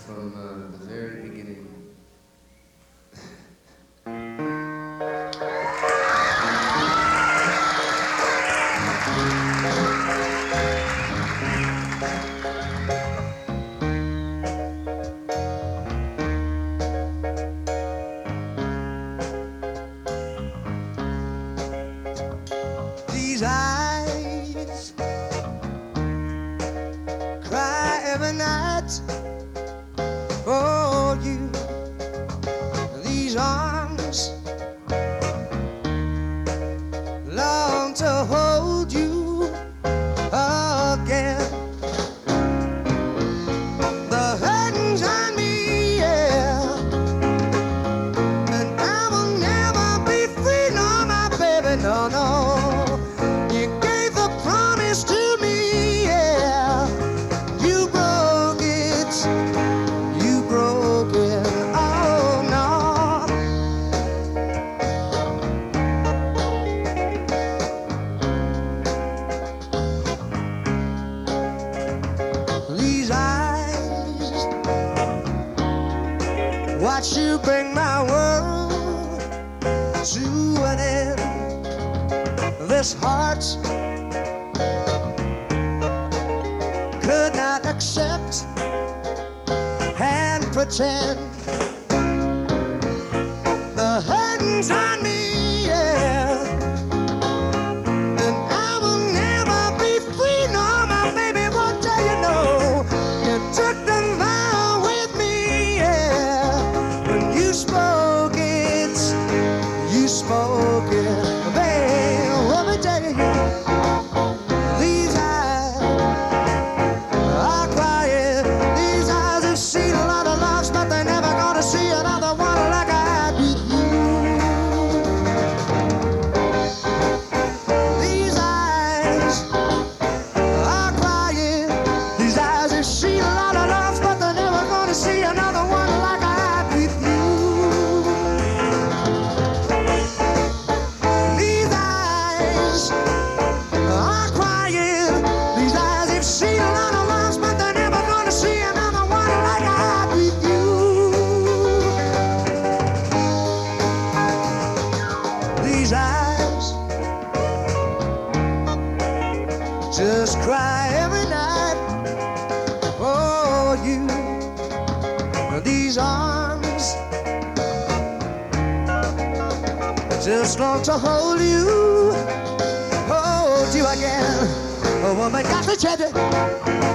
from the very beginning. These eyes cry every night for you. These arms long to hold you again. The curtains on me, yeah, and I will never be free, no, my baby, no, no. You gave the promise to me, yeah. You broke it, oh no. These eyes watch you bring my world to an end. This heart could not accept and pretend. The curtains on me, yeah, and I will never be free, no, my baby, won't tell you no. You took the vow with me, yeah, when you spoke it, babe, let me tell you, these eyes are quiet. These eyes have seen a lot of loves, but they're never gonna see another one like I had with you. These eyes are quiet. These eyes have seen a lot of loves, but they're never gonna see another one like I had with you. These eyes are quiet. These eyes have seen a lot of loves, but they're never gonna see another one like I had with you. These eyes just cry every night for you. These arms just long to hold you again. A woman got to change it.